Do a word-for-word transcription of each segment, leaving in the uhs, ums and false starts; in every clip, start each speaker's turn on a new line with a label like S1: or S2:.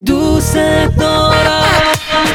S1: دوست دارم.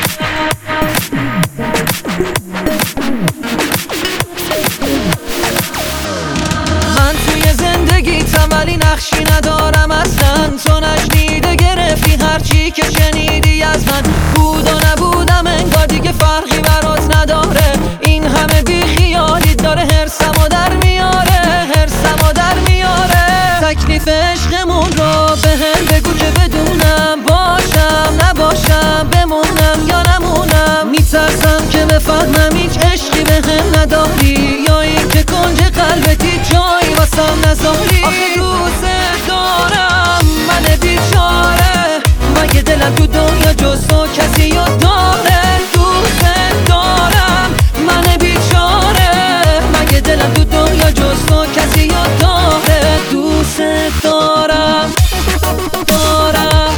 S1: من توی زندگیتم ولی نقشی ندارم اصلا. تو نشنیده گرفتی هرچی که شنیدی از من. بود و نبودم انگار دیگه فرقی برات نداره. این همه بی خیالی داره هرسمو در میاره، هرسمو در میاره. تکلیف عشقمون رو به هم بگو که بدونم، باشم نباشم، بمونم یا نمونم. میترسم که بفهمم هیچ عشقی به هم نداری، یا این که کنج قلبتی جایی واسم نذاری. آخه دوست دارم من بیچاره، مگه دلم تو دنیا جز تو کسی رو داره؟ دوست دارم من بیچاره، مگه دلم تو دنیا جز تو کسی رو داره؟ دوست دارم دارم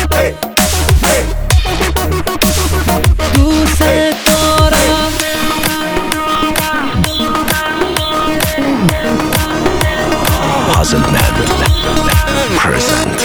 S1: دوست دارم.
S2: Puzzle Man present.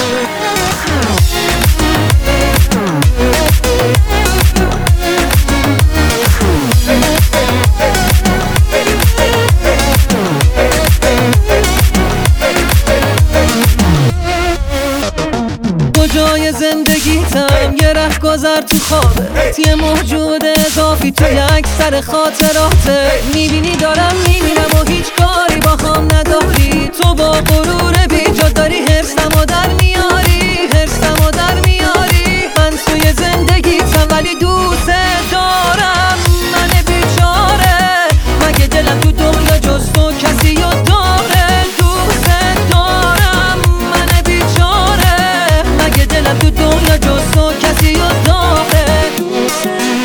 S1: کجای زندگیتم یه ره گذر تو خوابت، یه موجود اضافی توی اکثر خاطراته. میبینی دارم میبینم و هیچ کاری با هم نداری. تو با غرور بیجا داری هرسمو در میاری، هرسمو در میاری. من توی زندگیتم ولی دوست دارم من بیچاره، مگه دلم تو دنیا جز تو کسی رو داره؟ دوست دارم من بیچاره، مگه دلم تو دنیا جز تو کسی رو داره؟ دوست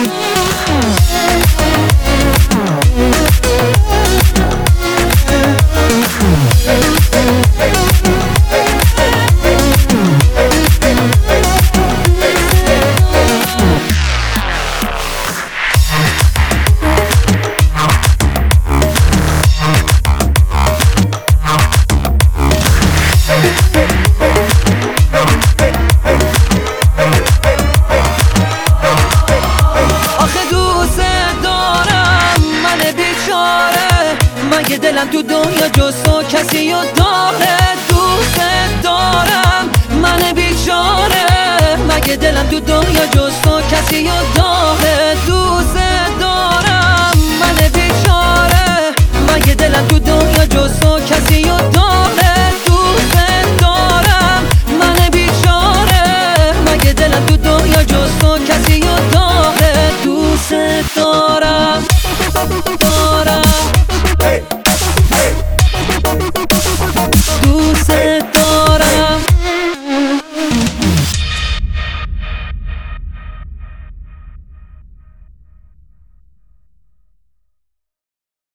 S1: مگه دلم تو دنیا جز تو کسی رو داره؟ دوست دارم من بیچاره، مگه دلم تو دنیا جز تو کسی رو داره؟